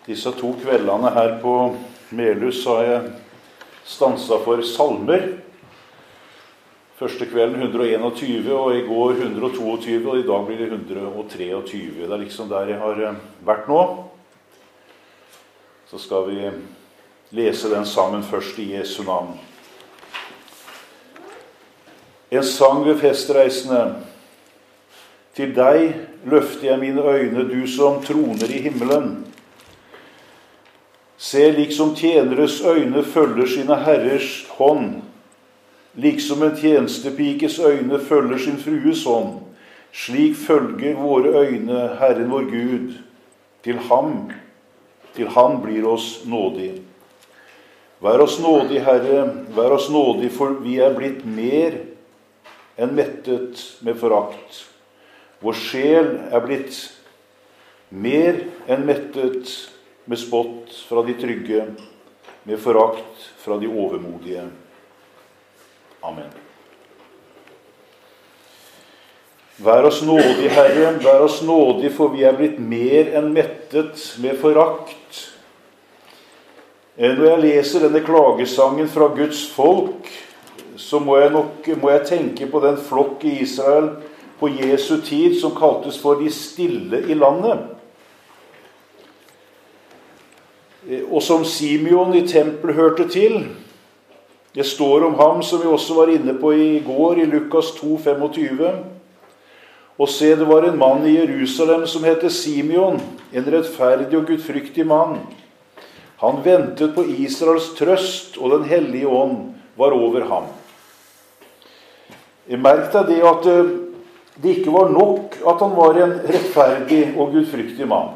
Disse 2 kveldene her på Melhus har jeg stanset for salmer. Første kvelden 121, og i går 122, og i dag blir det 123. Det er liksom der jeg har vært nå. Så skal vi lese den sammen først i Jesu navn. En sang ved festreisende. Til deg løfter jeg mine øyne, du som troner i himmelen. Se, liksom tjeneres øyne følger sine herrers hånd, liksom en tjenestepikes øyne følger sin frues hånd, slik følger våre øyne Herren vår Gud. Til han blir oss nådig. Vær oss nådig, Herre, vær oss nådig, for vi er blitt mer enn mettet med forakt. Vår sjel er blitt mer enn mettet med spott fra de trygge, med forakt fra de overmodige. Amen. Vær oss nådig, Herre, vær oss nådig, for vi er blitt mer enn mettet med forakt. Når jeg leser denne klagesangen fra Guds folk, så må jeg tenke på den flokk i Israel på Jesu tid som kaltes for de stille i landet. Og som Simeon i tempelet hørte til. Det står om ham, som vi også var inne på i går, i Lukas 2,25. Og se, det var en mann i Jerusalem som heter Simeon, en rettferdig og gudfryktig mann. Han ventet på Israels trøst, og den hellige ånd var over ham. Merk deg det at det ikke var nok at han var en rettferdig og gudfryktig mann.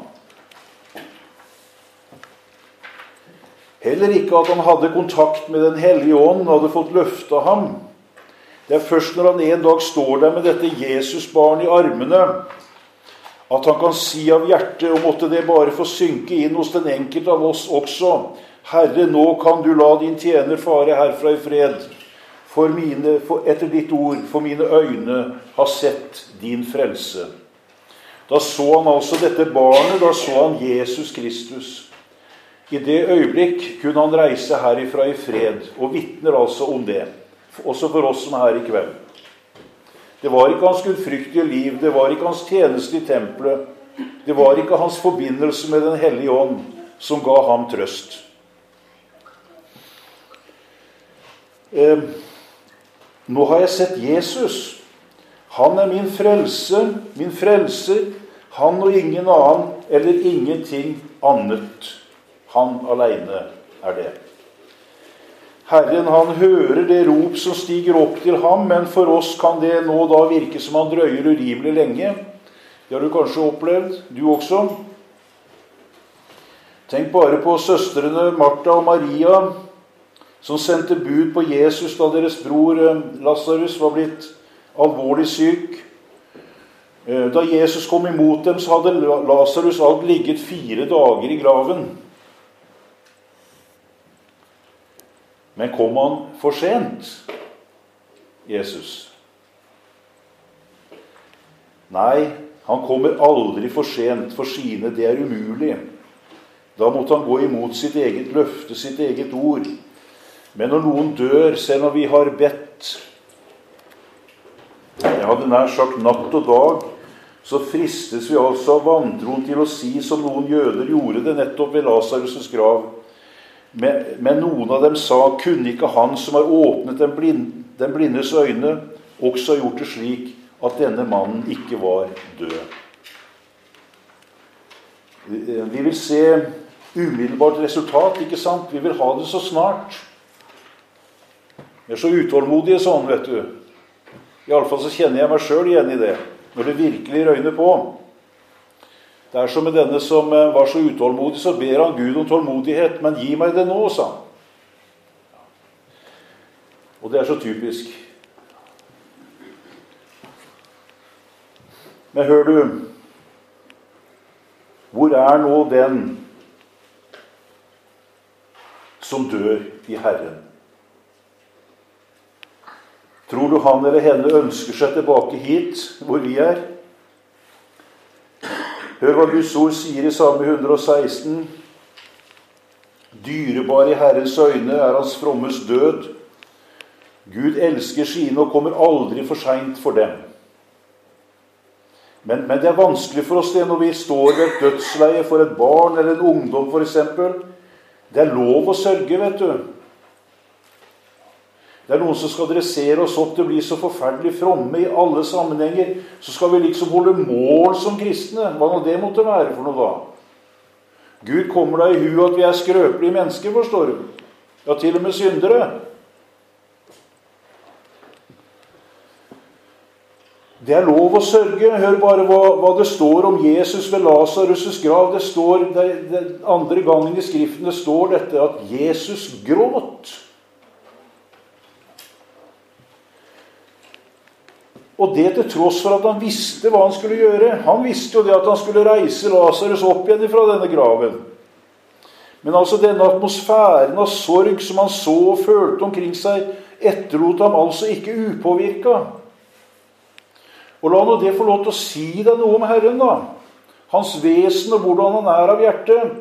Heller ikke at han hadde kontakt med den hellige ånd og hadde fått løfte av ham. Det er først når han en dag står der med dette Jesusbarn i armene, at han kan si av hjertet, og måtte det bare få synke inn hos den enkelte av oss også: Herre, nå kan du la din tjener fare herfra i fred, etter ditt ord, for mine øyne har sett din frelse. Da så han altså dette barnet, da så han Jesus Kristus. I det øyeblikk kunne han reise herifra i fred, og vitner altså om det, også for oss som er her i kveld. Det var ikke hans gudfryktige liv, det var ikke hans tjeneste i tempelet, det var ikke hans forbindelse med den hellige ånd som ga ham trøst. Nå har jeg sett Jesus. Han er min frelser, han og ingen annen, eller ingenting annet. Han alene er det. Herren, han hører det rop som stiger opp til ham, men for oss kan det nå da virke som han drøyer urimelig lenge. Det har du kanskje opplevd, du også. Tenk bare på søstrene Martha og Maria, som sendte bud på Jesus da deres bror Lazarus var blitt alvorlig syk. Da Jesus kom imot dem, så hadde Lazarus alt ligget 4 dager i graven. Men kom han for sent, Jesus? Nei, han kommer aldri for sent for sine, det er umulig. Da måtte han gå imot sitt eget løfte, sitt eget ord. Men når noen dør, selv når vi har bedt, jeg hadde nær sagt natt og dag, så fristes vi altså av vantroen til å si som noen jøder gjorde det nettopp ved Lazarus' grav. Men noen av dem sa, kunne ikke han som har åpnet den blindes øyne, også gjort det slik at denne mannen ikke var død? Vi vil se umiddelbart resultat, ikke sant? Vi vil ha det så snart. Vi er så utålmodige sånn, vet du. I alle fall så kjenner jeg meg selv igjen i det, når det virkelig røyner på. Det er som med denne som var så utålmodig, så ber han Gud om tålmodighet, men gi meg det nå, sa han. Og det er så typisk. Men hør du, hvor er nå den som dør i Herren? Tror du han eller henne ønsker seg tilbake hit, hvor vi er? Hør hva Guds ord sier i Salme 116. Dyrebar i Herrens øyne er hans frommes død. Gud elsker sine og kommer aldri for sent for dem. Men det er vanskelig for oss det når vi står ved et dødsleie for et barn eller en ungdom for eksempel. Det er lov å sørge, vet du. Det er noen som skal dressere oss opp til å bli så forferdelig fromme i alle sammenhenger. Så skal vi liksom holde mål som kristne. Hva nå det måtte være for noe da? Gud kommer da i hu at vi er skrøpelige mennesker, forstår du. Ja, til og med syndere. Det er lov å sørge. Hør bare hva det står om Jesus ved Lazarus' grav. Det står, det andre gangen i Skriften, det står dette at Jesus gråt. Og det til tross for at han visste hva han skulle gjøre. Han visste jo det at han skulle reise Lazarus opp igjen fra denne graven. Men altså denne atmosfæren av sorg som han så og følte omkring seg, etterlot ham altså ikke upåvirket. Og la nå det få lov til å si deg noe om Herren da. Hans vesen og hvordan han er av hjertet.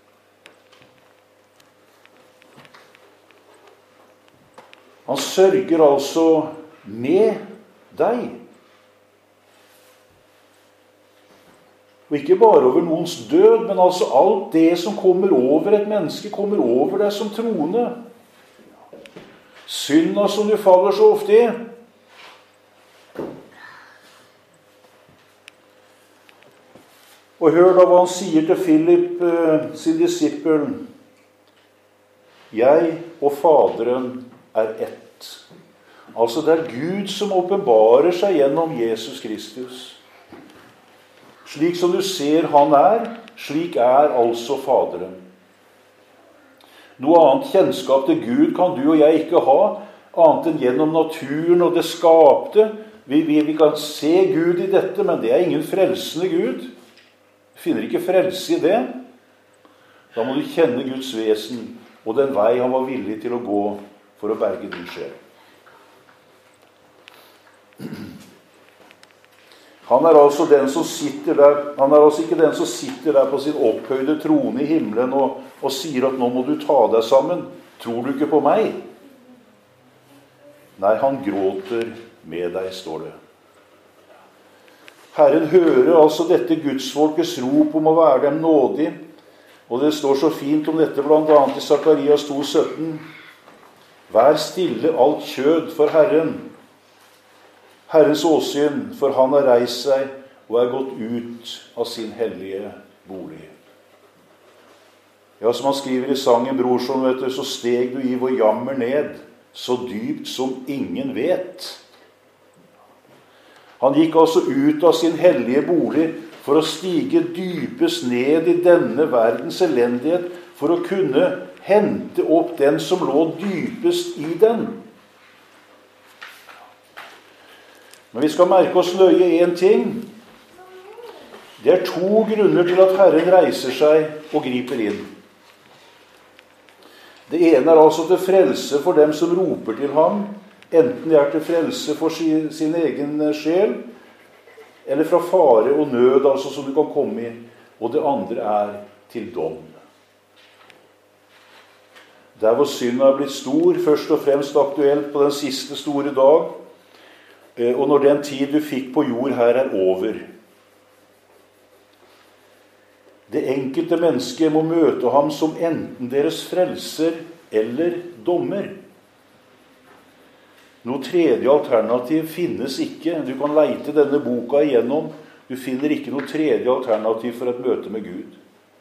Han sørger altså med deg. Og ikke bare over noens død, men altså alt det som kommer over et menneske, kommer over deg som troende. Synda som du faller så ofte i. Og hør da hva han sier til Philip, sin disippel. Jeg og Faderen er ett. Altså det er Gud som åpenbarer seg gjennom Jesus Kristus. Slik som du ser han er, slik er altså Faderen. Noe annet kjennskap til Gud kan du og jeg ikke ha, annet enn gjennom naturen og det skapte. Vi kan se Gud i dette, men det er ingen frelsende Gud. Du finner ikke frelse i det. Da må du kjenne Guds vesen og den vei han var villig til å gå for å berge din sjel. Han er altså den som sitter der. Han er altså ikke den som sitter der på sin opphøyde trone i himmelen og sier at nå må du ta deg sammen. Tror du ikke på meg? Nei, han gråter med deg, står det. Herren hører altså dette gudsfolkets rop om å være dem nådig. Og det står så fint om dette blant annet i Sakarias 2,17. Vær stille alt kjød for Herren. Herrens åsyn, for han har reist seg og er gått ut av sin hellige bolig. Ja, som han skriver i sangen, brorson, vet du, så steg du i vår jammer ned, så dypt som ingen vet. Han gikk altså ut av sin hellige bolig for å stige dypest ned i denne verdens elendighet, for å kunne hente opp den som lå dypest i den. Men vi skal merke oss nøye en ting. Det er 2 grunner til at Herren reiser seg og griper inn. Det ene er altså til frelse for dem som roper til ham, enten det er til frelse for sin egen sjel, eller fra fare og nød, altså som du kan komme i. Og det andre er til dom. Der hvor synden er blitt stor, først og fremst aktuelt på den siste store dag, og når den tid du fikk på jord her er over. Det enkelte mennesket må møte ham som enten deres frelser eller dommer. Noe tredje alternativ finnes ikke. Du kan leite denne boka igjennom. Du finner ikke noe tredje alternativ for et møte med Gud.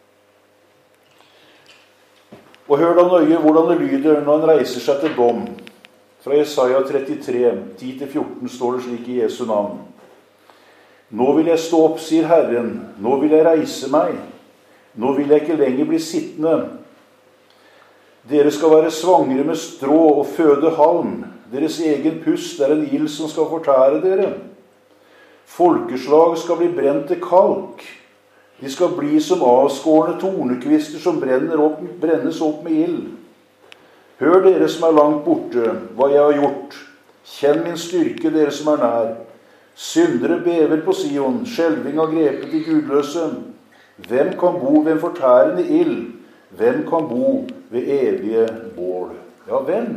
Og hør da nøye hvordan det lyder når han reiser seg til dom. Fra Jesaja 33, 10-14 står det slik i Jesu navn. Nå vil jeg stå opp, sier Herren. Nå vil jeg reise meg. Nå vil jeg ikke lenger bli sittende. Dere skal være svangre med strå og føde halm. Deres egen pust er en ild som skal fortære dere. Folkeslag skal bli brent til kalk. De skal bli som avskårne tornekvister som brennes opp med ild. Hør dere som er langt borte, hva jeg har gjort. Kjenn min styrke, dere som er nær. Syndere bever på Sion, skjelving har grepet de gudløse. Hvem kan bo ved en fortærende ild? Hvem kan bo ved evige bål? Ja, hvem?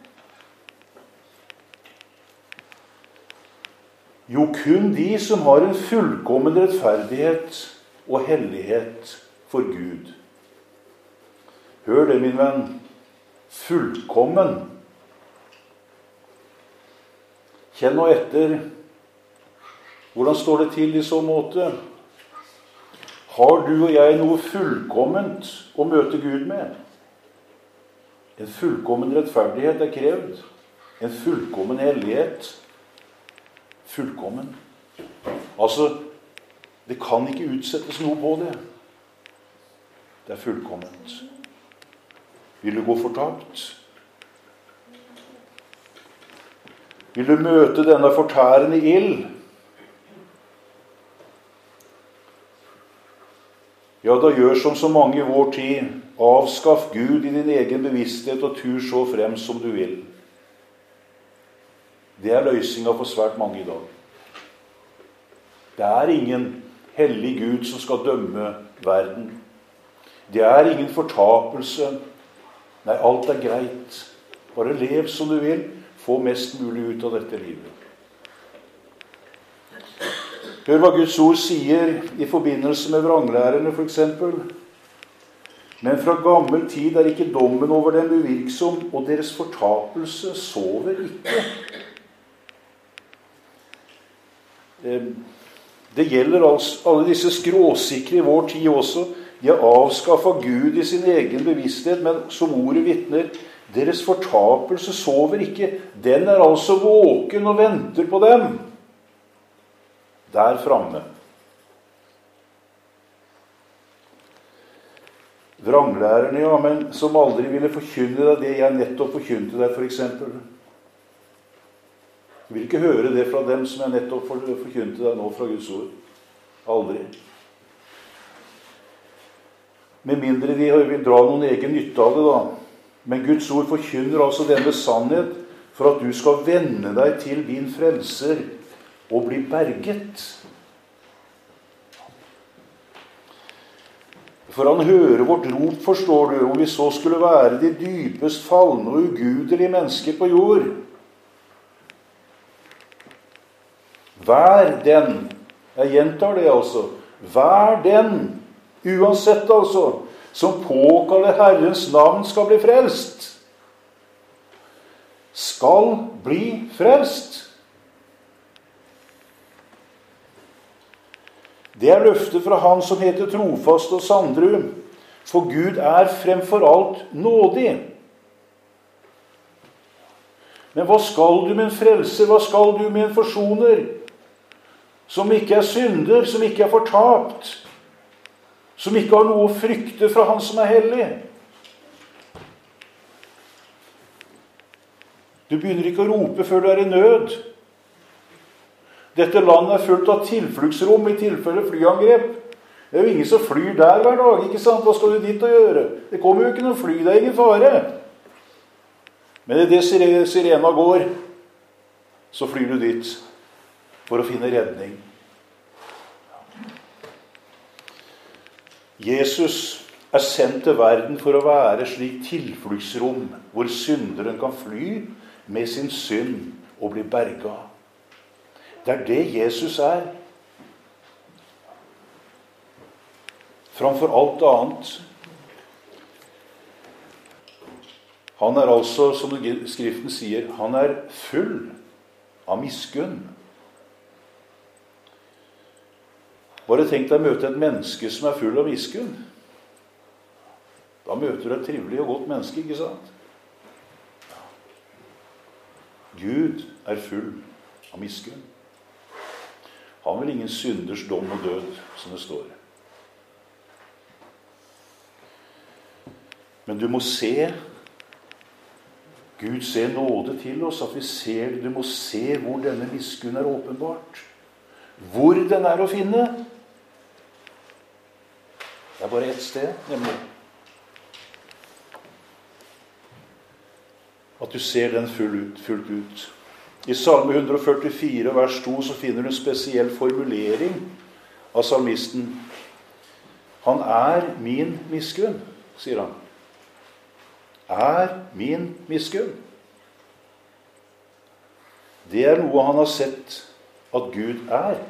Jo, kun de som har en fullkommen rettferdighet og hellighet for Gud. Hør det, min venn. Fullkommen. Kjenn nå etter. Hvordan står det til i så måte? Har du og jeg noe fullkomment å møte Gud med? En fullkommen rettferdighet er krevd. En fullkommen hellighet. Fullkommen. Altså, det kan ikke utsettes noe på det. Det er fullkomment. Vil du gå fortapt? Vil du møte denne fortærende ild? Ja, da gjør som så mange i vår tid. Avskaff Gud i din egen bevissthet og tur så frem som du vil. Det er løsninga for svært mange i dag. Det er ingen hellig Gud som skal dømme verden. Det er ingen fortapelse. Nei, alt er greit. Bare lev som du vil. Få mest mulig ut av dette livet. Hør hva Guds ord sier i forbindelse med vranglærerne, for eksempel. Men fra gammel tid er ikke dommen over dem uvirksom, og deres fortapelse sover ikke. Det gjelder altså alle disse skråsikre i vår tid også. De har avskaffet Gud i sin egen bevissthet, men som ordet vitner, deres fortapelse sover ikke. Den er altså våken og venter på dem. Der framme. Vranglærerne, ja, men som aldri ville forkynne deg det jeg nettopp forkynte deg, for eksempel. Du vil ikke høre det fra dem som jeg nettopp forkynte deg nå fra Guds ord. Aldri. Med mindre de vil dra noen egen nytte av det da. Men Guds ord forkynner altså denne sannhet for at du skal vende deg til din frelser og bli berget. For han hører vårt rop, forstår du, om vi så skulle være de dypest falne og ugudelige mennesker på jord. Vær den, jeg gjentar det altså, vær den, uansett altså, som påkaller Herrens navn skal bli frelst. Skal bli frelst. Det er løftet fra han som heter Trofast og Sandru, for Gud er fremfor alt nådig. Men hva skal du med en frelser? Hva skal du med en forsoner? Som ikke er synder, som ikke er fortapt, som ikke har noe å frykte fra han som er hellig. Du begynner ikke å rope før du er i nød. Dette landet er fullt av tilfluktsrom i tilfelle flyangrep. Det er jo ingen som flyr der hver dag, ikke sant? Hva skal du dit og gjøre? Det kommer jo ikke noen fly, det er ingen fare. Men i det sirena går, så flyr du dit for å finne redning. Jesus er sendt til verden for å være slik tilfluktsrom hvor synderen kan fly med sin synd og bli berget. Det er det Jesus er. Framfor alt annet. Han er altså, som Skriften sier, han er full av miskunn. Bare tenk deg å møte et menneske som er full av miskunn. Da møter du et trivelig og godt menneske, ikke sant? Gud er full av miskunn. Han vil ingen synders dom og død, som det står. Men du må se, Gud ser nåde til oss, at vi ser, du må se hvor denne miskunn er åpenbart. Hvor den er å finne. Det er bare ett sted, nemlig. At du ser den fullt ut. I Salme 144, vers 2, så finner du en spesiell formulering av salmisten. Han er min miskunn, sier han, er min miskunn. Det er noe han har sett at Gud er.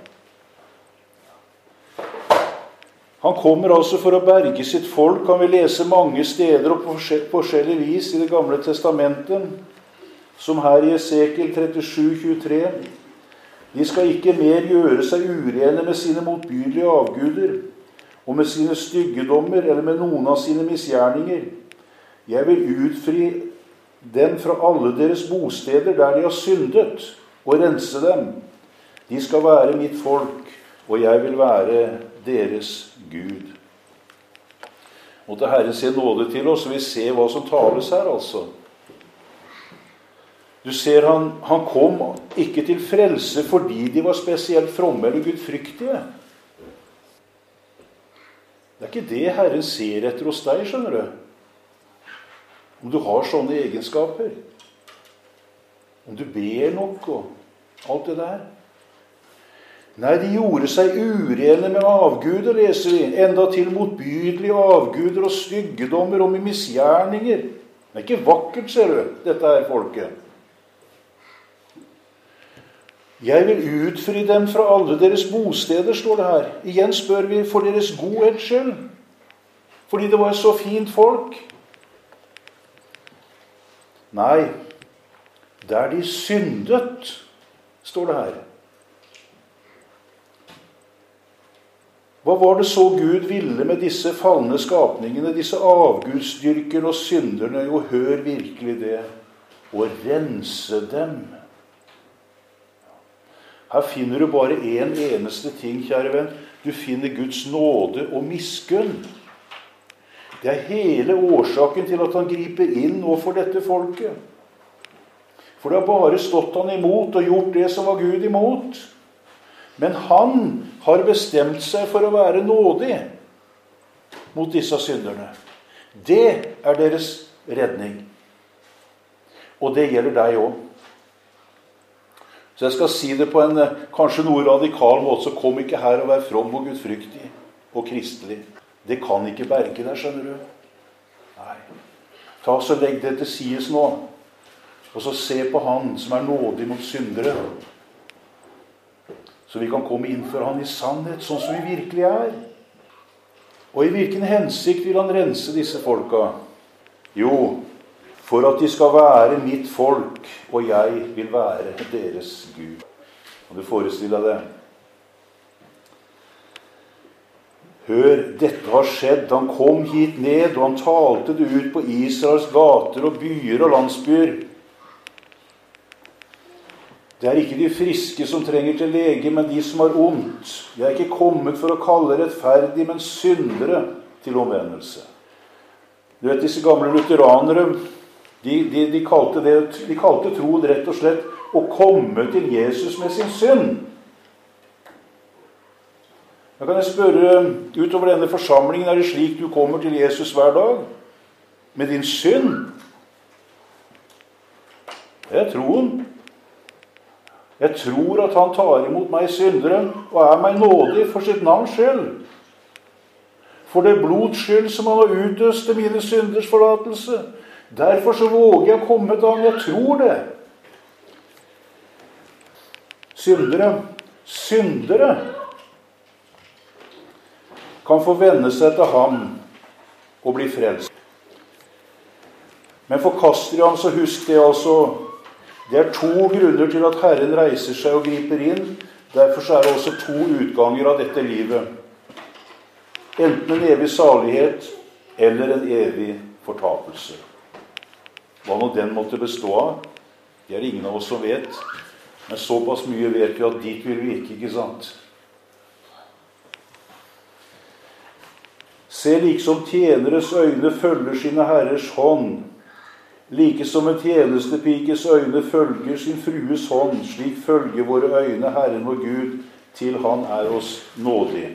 Han kommer altså for å berge sitt folk. Han vil lese mange steder og på forskjellig vis i det gamle testamentet, som her i Esekiel 37:23. De skal ikke mer gjøre seg urene med sine motbydelige avguder, og med sine styggedommer, eller med noen av sine misgjerninger. Jeg vil utfri dem fra alle deres bosteder der de har syndet, og rense dem. De skal være mitt folk, og jeg vil være deres Gud. Måtte Herren se nåde til oss, og vi ser hva som tales her, altså. Du ser, han kom ikke til frelse fordi de var spesielt fromme eller gudfryktige. Det er ikke det Herren ser etter hos deg, skjønner du. Om du har sånne egenskaper. Om du ber nok og alt det der. Nei, de gjorde seg urene med avguder, leser vi. Enda til motbydelige avguder og styggedommer og med misgjerninger. Det er ikke vakkert, ser du, dette her folket. Jeg vil utfri dem fra alle deres bosteder, står det her. Igjen spør vi for deres godhets skyld. Fordi det var et så fint folk. Nei, der de syndet, står det her. Hva var det så Gud ville med disse falne skapningene, disse avgudsdyrkerne og synderne? Jo, hør virkelig det. Å rense dem. Her finner du bare en eneste ting, kjære venn. Du finner Guds nåde og miskunn. Det er hele årsaken til at han griper inn overfor dette folket. For det har bare stått han imot og gjort det som var Gud imot. Men han har bestemt seg for å være nådig mot disse synderne. Det er deres redning. Og det gjelder deg også. Så jeg skal si det på en kanskje noe radikal måte, så kom ikke her og vær from og gudfryktig og kristelig. Det kan ikke berge deg, skjønner du. Nei. Ta så legg det til sides nå, og så se på han som er nådig mot syndere. Så vi kan komme inn for han i sannhet, sånn som vi virkelig er. Og i hvilken hensikt vil han rense disse folka? Jo, for at de skal være mitt folk, og jeg vil være deres Gud. Kan du forestille deg det? Hør, dette har skjedd. Han kom hit ned, og han talte det ut på Israels gater og byer og landsbyer. Det er ikke de friske som trenger til lege, men de som har ondt. De er ikke kommet for å kalle rettferdige, men syndere til omvendelse. Du vet, disse gamle lutheranere, de kalte troen rett og slett å komme til Jesus med sin synd. Da kan jeg spørre, utover denne forsamlingen, er det slik du kommer til Jesus hver dag? Med din synd? Det er troen. Jeg tror at han tar imot meg synderen og er meg nådig for sitt navns skyld. For det blods skyld som han har utøst til mine synders forlatelse. Derfor så våger jeg komme til ham. Jeg tror det. Syndere kan få vende seg til ham og bli frelst. Men forkaster de ham, så husk det altså. Det er to grunner til at Herren reiser seg og griper inn. Derfor så er det også to utganger av dette livet. Enten en evig salighet, eller en evig fortapelse. Hva nå den måtte bestå av, det er ingen av oss som vet. Men såpass mye vet vi at dit vil vi ikke sant? Se liksom tjeneres øyne følger sine herres hånd. Like som en tjenestepikes øyne følger sin frues hånd, slik følger våre øyne Herren vår Gud, til han er oss nådig.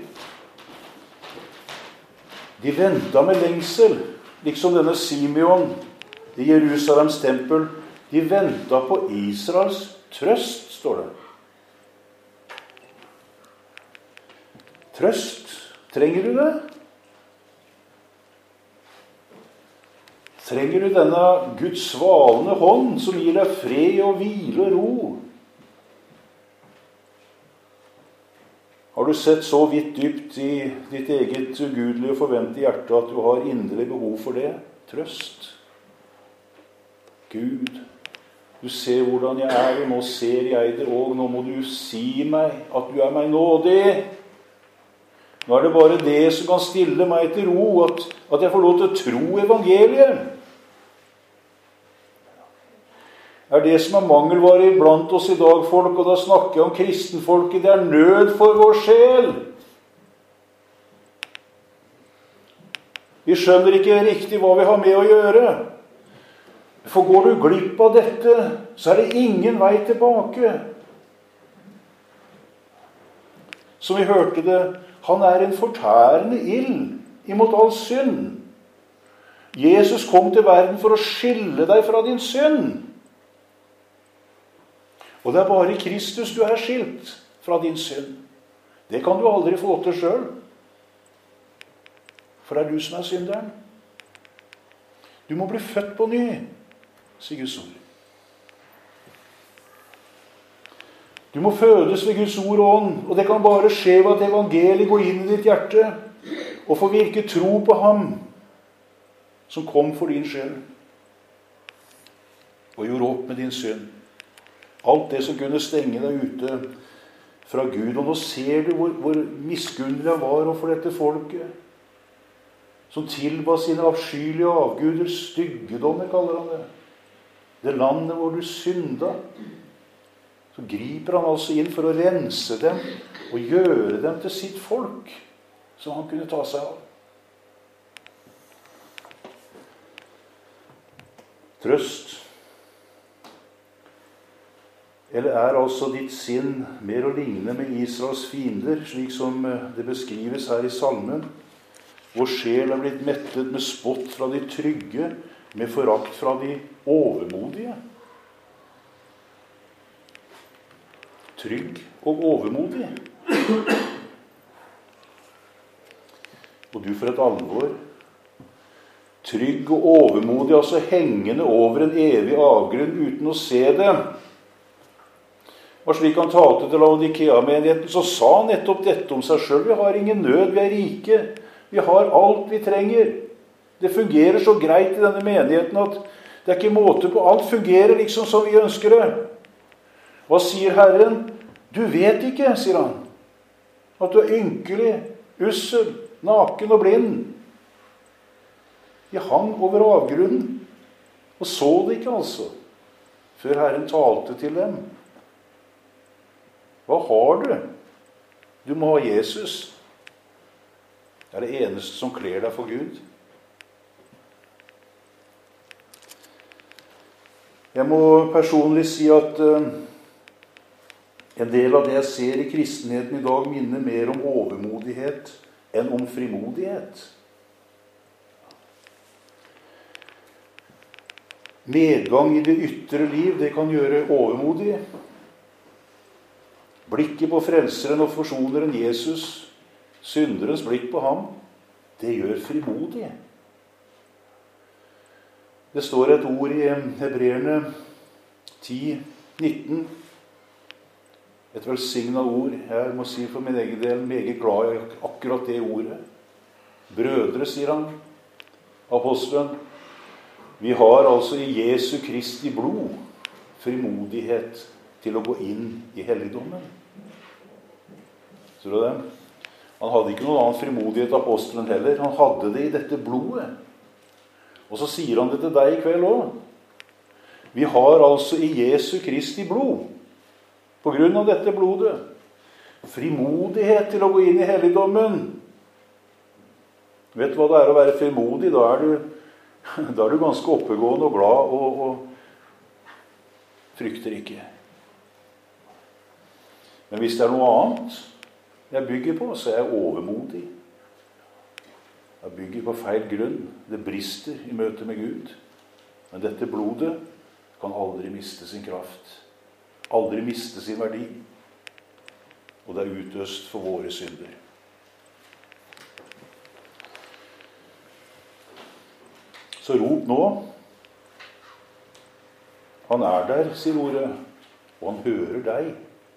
De ventet med lengsel, liksom denne Simeon i Jerusalems tempel. De ventet på Israels trøst, står det. Trøst, trenger du det? Trenger du denne Guds svalende hånd som gir deg fred og hvile og ro? Har du sett så vidt dypt i ditt eget ugudelige og forventede hjerte at du har inderlig behov for det? Trøst. Gud, du ser hvordan jeg er, og nå ser jeg det også. Nå må du si meg at du er meg nådig. Nå er det bare det som kan stille meg til ro, at jeg får lov til å tro evangeliet. Det er det som er mangelvare blant oss i dag, folk, og da snakker jeg om kristenfolket. Det er nød for vår sjel. Vi skjønner ikke riktig hva vi har med å gjøre. For går du glipp av dette, så er det ingen vei tilbake. Som vi hørte det, han er en fortærende ild imot all synd. Jesus kom til verden for å skille deg fra din synd. Og det er bare i Kristus du er skilt fra din synd. Det kan du aldri få til selv. For det er du som er synderen. Du må bli født på ny, sier Guds ord. Du må fødes ved Guds ord og ånd, og det kan bare skje ved at evangeliet går inn i ditt hjerte og får virke tro på ham som kom for din skyld og gjorde opp med din synd. Alt det som kunne stenge deg ute fra Gud. Og nå ser du hvor miskunnelig han var overfor dette folket, som tilba sine avskyelige avguder, styggedommer kaller han det. Det landet hvor du synda. Så griper han altså inn for å rense dem og gjøre dem til sitt folk, som han kunne ta seg av. Trøst. Eller er altså ditt sinn mer å ligne med Israels fiender, slik som det beskrives her i salmen? Vår sjel er blitt mettet med spott fra de trygge, med forakt fra de overmodige. Trygg og overmodig. Og du for et alvor. Trygg og overmodig, altså hengende over en evig avgrunn uten å se det. Og slik han talte til Laodikea-menigheten, så sa han nettopp dette om seg selv. Vi har ingen nød, vi er rike. Vi har alt vi trenger. Det fungerer så greit i denne menigheten at det er ikke måte på. Alt fungerer liksom som vi ønsker det. Hva sier Herren? Du vet ikke, sier han, at du er ynkelig, ussel, naken og blind. De hang over avgrunnen og så det ikke altså, før Herren talte til dem. Hva har du? Du må ha Jesus. Det er det eneste som kler deg for Gud. Jeg må personlig si at en del av det jeg ser i kristenheten i dag minner mer om overmodighet enn om frimodighet. Medgang i det ytre liv, det kan gjøre overmodig. Blikket på frelseren og forsoneren Jesus, synderens blikk på ham, det gjør frimodig. Det står et ord i Hebreerne 10:19. Et velsignet ord. Jeg må si for min egen del meget glad i akkurat det ordet. Brødre, sier han, apostelen, vi har altså i Jesu Kristi blod frimodighet til å gå inn i helligdommen. Tror du det? Han hadde ikke noen annen frimodighet apostelen heller. Han hadde det i dette blodet. Og så sier han det til deg i kveld også. Vi har altså i Jesu Kristi blod, på grunn av dette blodet, frimodighet til å gå inn i helligdommen. Vet du hva det er å være frimodig? Da er du ganske oppegående og glad og frykter ikke. Men hvis det er noe annet jeg bygger på, så er jeg overmodig. Jeg bygger på feil grunn. Det brister i møte med Gud. Men dette blodet kan aldri miste sin kraft. Aldri miste sin verdi. Og det er utøst for våre synder. Så rop nå. Han er der, sier ordet, og han hører deg.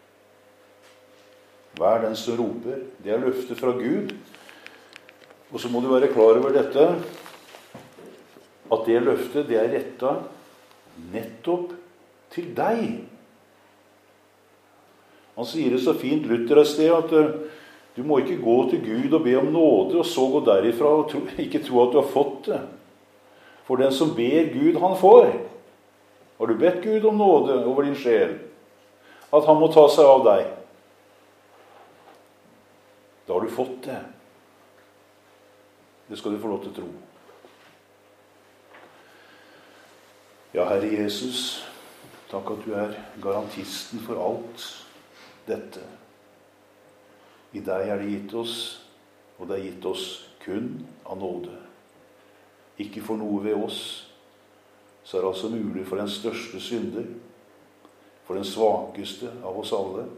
Vær den som roper. Det er løftet fra Gud. Og så må du være klar over dette, at det løftet, det er rettet nettopp til deg. Han sier det så fint, Luther et sted, at du må ikke gå til Gud og be om nåde, og så gå derifra og ikke tro at du har fått det. For den som ber Gud, han får. Har du bedt Gud om nåde over din sjel? At han må ta seg av deg? Da har du fått det. Det skal du få lov til å tro. Ja, Herre Jesus, takk at du er garantisten for alt dette. I deg er det gitt oss, og det er gitt oss kun av nåde. Ikke for noe ved oss, så er det altså mulig for den største synder, for den svakeste av oss alle.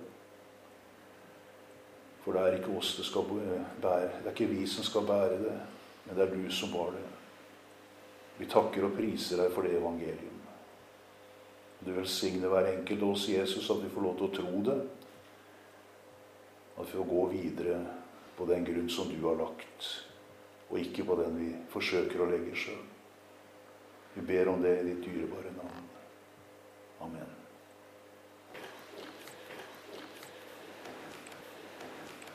For det er ikke oss det skal bære, det er ikke vi som skal bære det, men det er du som bar det. Vi takker og priser deg for det evangelium. Du velsigne hver enkelt av oss, Jesus, at vi får lov til å tro det, at vi får gå videre på den grunn som du har lagt, og ikke på den vi forsøker å legge selv. Vi ber om det i ditt dyrebare navn. Amen.